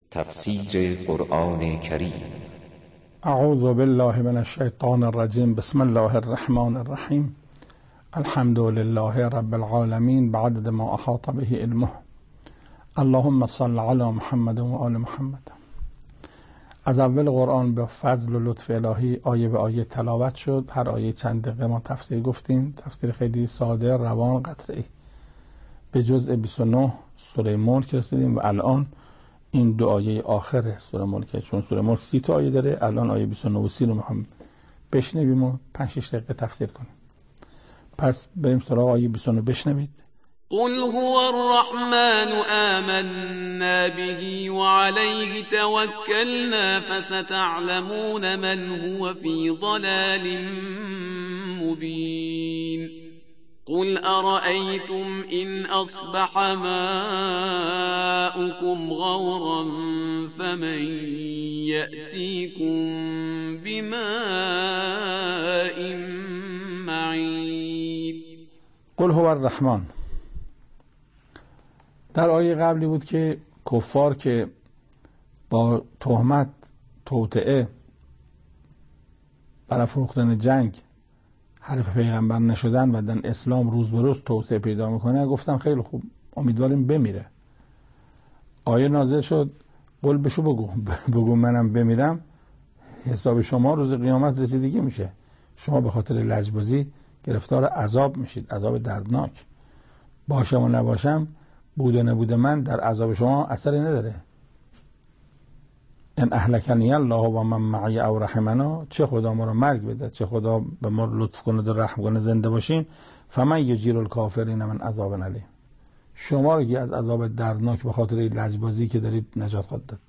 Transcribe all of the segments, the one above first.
تفسیر قرآن کریم. اعوذ بالله من الشیطان الرجیم. بسم الله الرحمن الرحیم. الحمد لله رب العالمین بعدد ما احاط به علمه. اللهم صل علی محمد و آل محمد. از اول قرآن به فضل و لطف الهی آیه به آیه تلاوت شد. هر آیه چند دقیقه ما تفسیر گفتیم. تفسیر خیلی ساده، روان، قطعی. به جزء 29 سوره ملک رسیدیم و الان این دو آیه آخر سوره ملک، چون سوره ملک 30 تا آیه داره، الان آیه 29 و 30 رو میخوام بشنویم و 5-6 دقیقه تفسیر کنیم. پس بریم سراغ آیه 29. بشنوید. قل هو الرحمن آمنا به وعليه توكلنا فستعلمون من هو في ضلال مبين. قل أرأيتم إن أصبح ماؤكم غورا فمن يأتيكم بماء معين. قل هو الرحمن. در آیه قبلی بود که کفار که با تهمت، توطئه، برافروختن جنگ حرف پیغمبر نشدن و در اسلام روز به روز توسعه پیدا میکنه، گفتن خیلی خوب، امیدواریم بمیره. آیه نازل شد قل بشو بگو منم بمیرم، حساب شما روز قیامت رسیدگی میشه. شما به خاطر لجبازی گرفتار عذاب میشید، عذاب دردناک. باشم و نباشم، بود و نبود من در عذاب شما اثری نداره. ان اهلکنی الله و من معی او رحمنا، چه خدا ما رو مرگ بده، چه خدا به ما لطف کنه و رحم کنه زنده باشیم. فمن یجیر الکافرین من عذاب الیم، شما رو از عذاب دردناک به خاطر لجبازی که دارید نجات خواهد داد.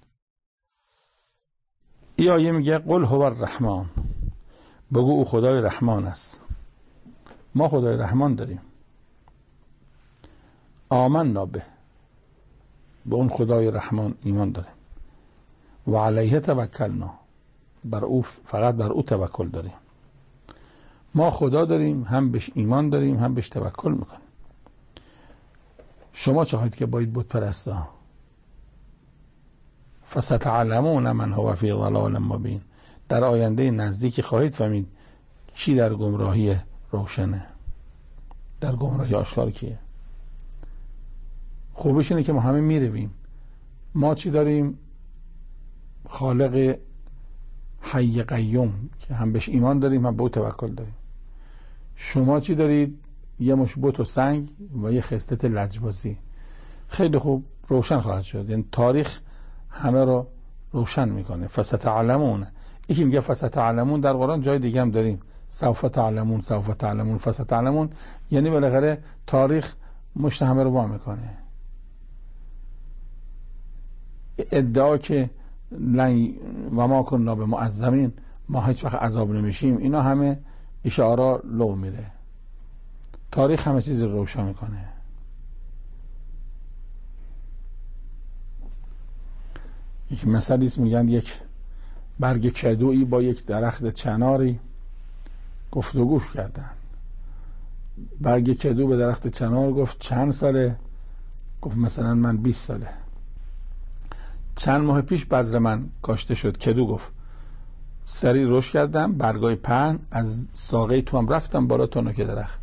این آیه میگه قل هو الرحمن، بگو او خدای رحمان است. ما خدای رحمان داریم. آمنا به اون خدای رحمان ایمان داریم. و علیه توکلنا، بر او، فقط بر او توکل داریم. ما خدا داریم، هم بهش ایمان داریم، هم بهش توکل میکنیم. شما چه خواهید که باید بت پرستا؟ فستعلمون من هو فی ضلال مبین، در آینده نزدیک خواهید فهمید کی در گمراهی روشنه، در گمراهی آشکار کیه. خوبش اینه که ما همه میرویم. ما چی داریم؟ خالق حی قیوم که هم بهش ایمان داریم، هم به او توکل داریم. شما چی دارید؟ یه مش بت و سنگ و یه خصلت لجبازی. خیلی خوب روشن خواهد شد. یعنی تاریخ همه رو روشن میکنه. فستعلمون، یکی میگه فستعلمون، در قرآن جای دیگه هم داریم سوف تعلمون، سوف تعلمون، فستعلمون، یعنی بالاخره تاریخ مشت همه رو وا میکنه. ادعا که و ما کننا به معذبین، ما هیچ وقت عذاب نمیشیم، اینا همه اشاره لو میره. تاریخ همه چیز رو روشن میکنه. یک مثلی است، میگن یک برگ کدویی با یک درخت چناری گفتگوش کردن. برگ کدو به درخت چنار گفت چند ساله؟ گفت مثلا من 20 ساله. چند ماه پیش بذر من کاشته شد. کدو گفت سریع رشد کردم، برگای پهن از ساقه تو هم رفتم بالا تنک درخت.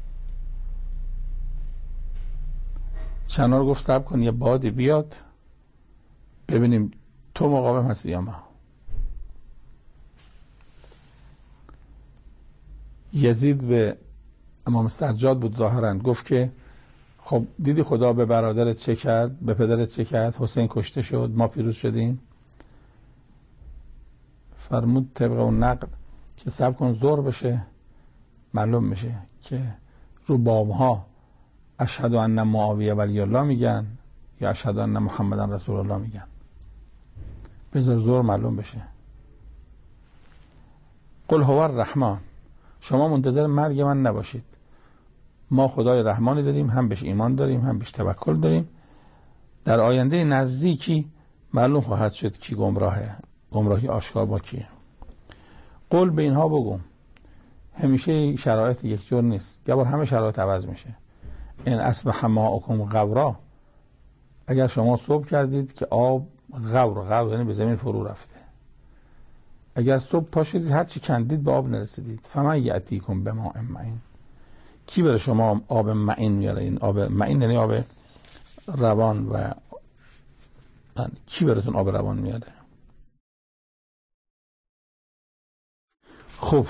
چنار گفت صبر کن یه بادی بیاد ببینیم تو مقاوم هستی یا ما. یزید به امام سجاد بود ظاهرا، گفت که خب دیدی خدا به برادرت چه کرد، به پدرت چه کرد، حسین کشته شد، ما پیروز شدیم. فرمود طبق اون نقل که صبر کن ظهر بشه معلوم میشه که رو بامها اشهد ان معاویه ولی الله میگن یا اشهد ان محمدن رسول الله میگن. بذار ظهر معلوم بشه. قل هو الرحمن، شما منتظر مرگ من نباشید. ما خدای رحمانی داریم، هم بهش ایمان داریم، هم بهش توکل داریم. در آینده نزدیکی معلوم خواهد شد کی گمراهه، گمراهی آشکار با کیه. قل به اینها بگو. همیشه شرایط یک جور نیست، یه بار همه شرایط عوض میشه. این اصبح ماؤکم غورا، اگر شما صبح کردید که آب غور یعنی به زمین فرو رفته. اگر صبح پا شدید هر چی کندید به آب نرسیدید. فمن یأتیکم بماء معین، کی برای شما آب معین میاره؟ این آب معین یعنی آب روان و کی براتون آب روان میاره؟ خب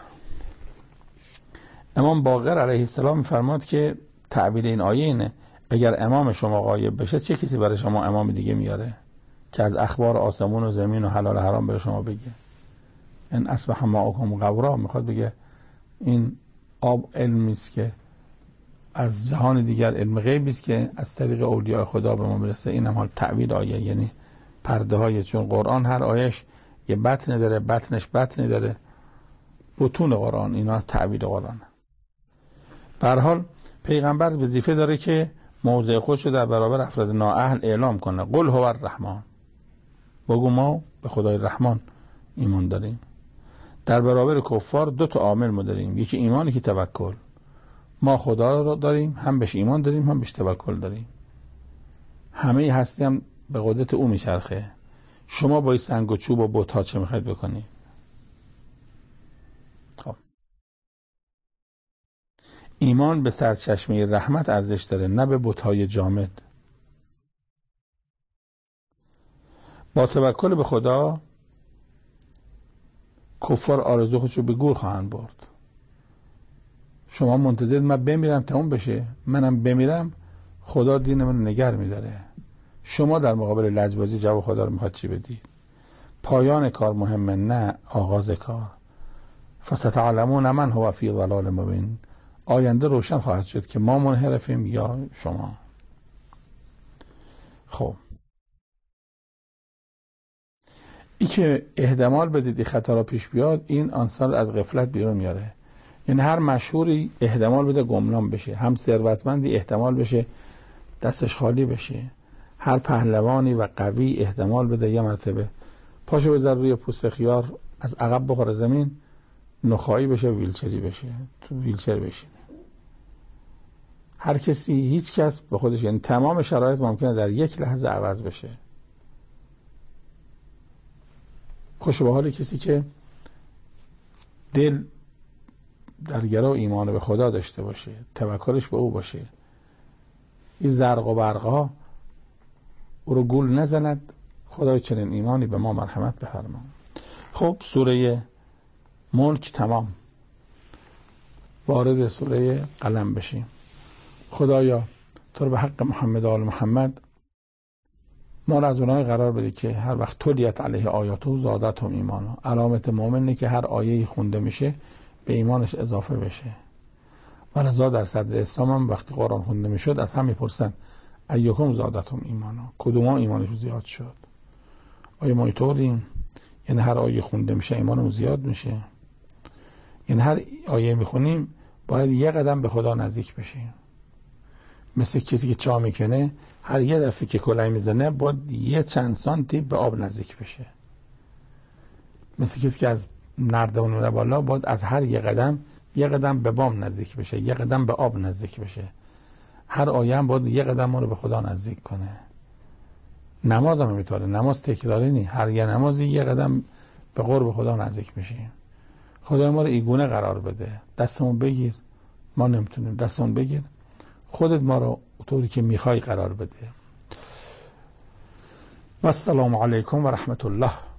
امام باقر علیه السلام میفرماد که تعبیر این آیه اینه اگر امام شما غایب بشه چه کسی برای شما امام دیگه میاره که از اخبار آسمون و زمین و حلال و حرام برای شما بگه؟ این اصبح ماءکم غورا، میخواد بگه این آب علمی است که از جهان دیگر، علم غیبی است که از طریق اولیاء خدا به ما میرسه. این هم حال تعبیر آیه، یعنی پرده های، چون قرآن هر آیش یه بطن داره، بطنش بطنی داره، بطون قرآن اینا تعبیر قرآن. به هر حال پیغمبر وظیفه داره که موضع خودشو در برابر افراد نااهل اعلام کنه. قل هو الرحمن، بگو ما به خدای رحمان ایمان داریم. در برابر کفار دو تا عامل ما داریم، یکی ایمان، یکی توکل. ما خدا رو داریم، هم بهش ایمان داریم، هم بهش توکل داریم. همه هستی هم به قدرت او میچرخه. شما با این سنگ و چوب و بت‌ها چه میخواید بکنید؟ خب ایمان به سرچشمه رحمت ارزش داره، نه به بت‌های جامد. با توکل به خدا کفار آرزو خودشو به گور خواهند برد. شما منتظر من بمیرم تموم بشه، منم بمیرم خدا دین من نگر میداره. شما در مقابل لجبازی جواب خدا رو میخواد چی بدید؟ پایان کار مهمه نه آغاز کار. فستعلمون من هو فی ضلال مبین، آینده روشن خواهد شد که ما منحرفیم یا شما. خب این که احتمال بدید این خطا را پیش بیاد، این انسان از غفلت بیرون میاره. یعنی هر مشهوری احتمال بده گمنام بشه، هم ثروتمندی احتمال بشه دستش خالی بشه، هر پهلوانی و قوی احتمال بده یه مرتبه پاشو بذار روی پوست خیار از عقب بخوره زمین، نخایی بشه، ویلچری بشه، تو ویلچر بشینه. هر کسی، هیچ کس به خودش، یعنی تمام شرایط ممکنه در یک لحظه عوض بشه. خوش به حال کسی که دل در گرا ایمان به خدا داشته باشه، توکلش به او باشه، این زرق و برقها او رو گول نزند. خدای چنین ایمانی به ما مرحمت بفرما. خب سوره ملک تمام، وارد سوره قلم بشیم. خدایا تو رو به حق محمد و آل محمد ما رو از اونای قرار بده که هر وقت تلیت علیه آیاتو زادتهم ایمانا. علامت مؤمنه که هر آیه‌ای خونده میشه به ایمانش اضافه بشه. ولذا در صدر اسلام هم وقتی قرآن خونده میشد از هم میپرسن ایکم زادتهم ایمانا، کدوم ایمانش زیاد شد؟ آیا ما اینطوریم؟ یعنی هر آیه خونده میشه ایمانمون زیاد میشه؟ یعنی هر آیه میخونیم باید یه قدم به خدا نزدیک بشیم. مثل کسی که چاه میکنه هر یه دفعه که کلاه میزنه باید یه چند سانتی به آب نزدیک بشه. مثل کسی که از نردبون میره بالا باید از هر یه قدم به بام نزدیک بشه، یه قدم به آب نزدیک بشه. هر آیه هم باید یه قدم ما رو به خدا نزدیک کنه. نماز هم میتونه، نماز تکراری نی، هر یه نمازی یه قدم به قرب خدا نزدیک میشیم. خدا ما رو ایگونه قرار بده. دستمون بگیر، ما نمیتونیم، دستمون بگیر، خودت ما رو طوری که میخوای قرار بده. و السلام علیکم و رحمت الله.